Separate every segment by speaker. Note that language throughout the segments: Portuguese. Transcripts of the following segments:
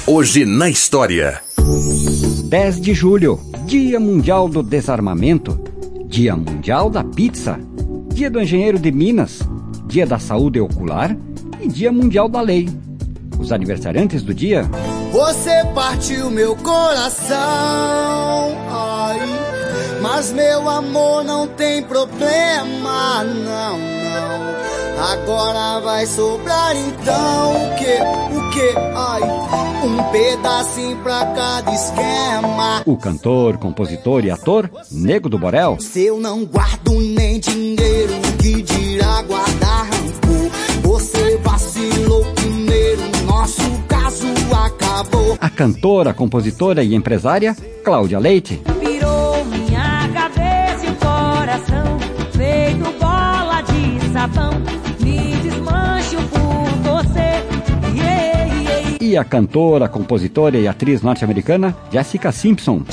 Speaker 1: Hoje na história.
Speaker 2: 10 de julho, Dia Mundial do Desarmamento, Dia Mundial da Pizza, Dia do Engenheiro de Minas, Dia da Saúde Ocular e Dia Mundial da Lei. Os aniversariantes do dia:
Speaker 3: você partiu meu coração, ai, mas meu amor não tem problema, não, não. Agora vai sobrar então o que, ai, um pedacinho pra cada esquema.
Speaker 2: O cantor, compositor e ator Nego do Borel.
Speaker 3: Se eu não guardo nem dinheiro, que dirá guardar rancor? Você vacilou primeiro, nosso caso acabou.
Speaker 2: A cantora, compositora e empresária Cláudia Leite.
Speaker 4: Virou minha cabeça e o coração, feito bola de sabão, me desmancho por você.
Speaker 2: E a cantora, compositora e atriz norte-americana Jessica Simpson.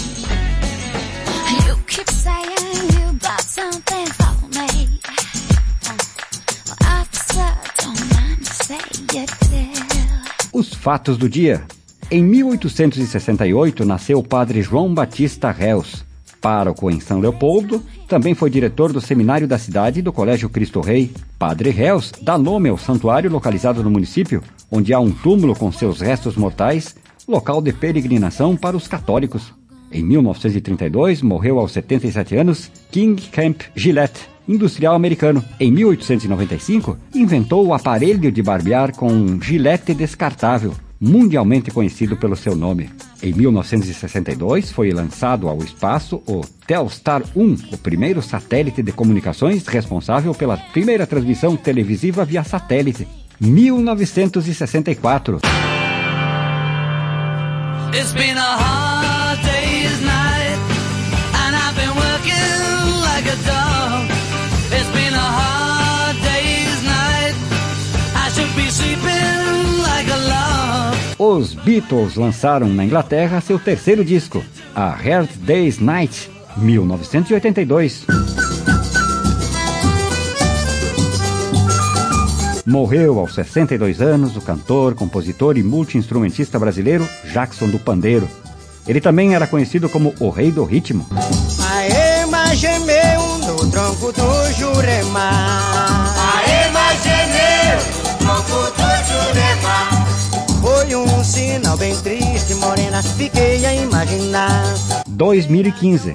Speaker 2: Os fatos do dia. Em 1868 nasceu o padre João Batista Reus. Pároco em São Leopoldo, também foi diretor do seminário da cidade e do Colégio Cristo Rei. Padre Reus dá nome ao santuário localizado no município, onde há um túmulo com seus restos mortais, local de peregrinação para os católicos. Em 1932, morreu aos 77 anos King Camp Gillette, industrial americano. Em 1895, inventou o aparelho de barbear com gilete descartável, mundialmente conhecido pelo seu nome. Em 1962, foi lançado ao espaço o Telstar 1, o primeiro satélite de comunicações responsável pela primeira transmissão televisiva via satélite. 1964.
Speaker 5: It's been a hard day's night, and I've been working like a dog. It's been a hard day's night, I should be sleeping like a log.
Speaker 2: Os Beatles lançaram na Inglaterra seu terceiro disco, A Hard Day's Night, 1982. Morreu aos 62 anos o cantor, compositor e multi-instrumentista brasileiro Jackson do Pandeiro. Ele também era conhecido como o Rei do Ritmo.
Speaker 3: Aê, mas gemeu no tronco do Jurema. Aê, mas gemeu no tronco do Jurema. Foi um sinal bem triste, morena, fiquei a imaginar.
Speaker 2: 2015.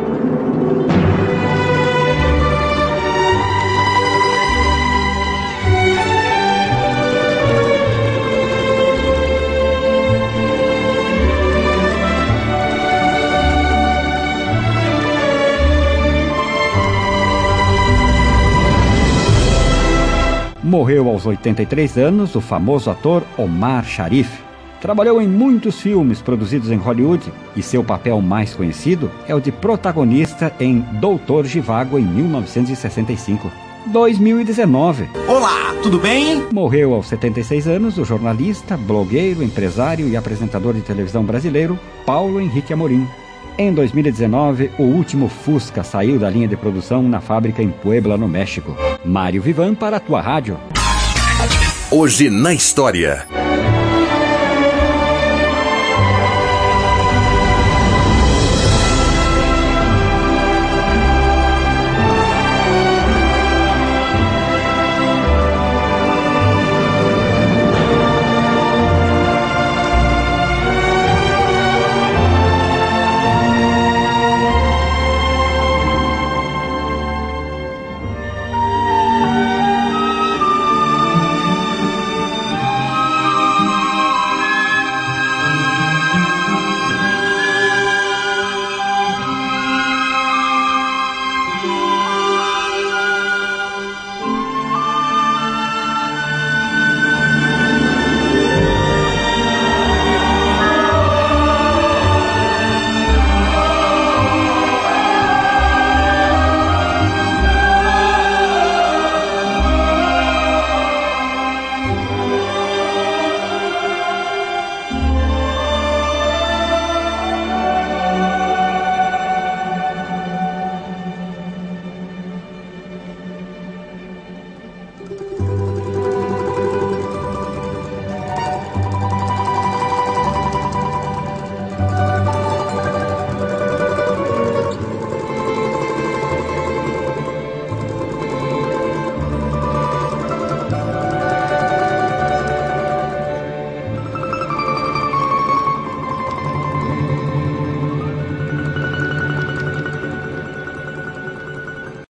Speaker 2: Morreu aos 83 anos o famoso ator Omar Sharif. Trabalhou em muitos filmes produzidos em Hollywood e seu papel mais conhecido é o de protagonista em Doutor Zhivago em 1965. 2019.
Speaker 6: Olá, tudo bem?
Speaker 2: Morreu aos 76 anos o jornalista, blogueiro, empresário e apresentador de televisão brasileiro Paulo Henrique Amorim. Em 2019, o último Fusca saiu da linha de produção na fábrica em Puebla, no México. Mário Vivan para a tua rádio.
Speaker 1: Hoje na história.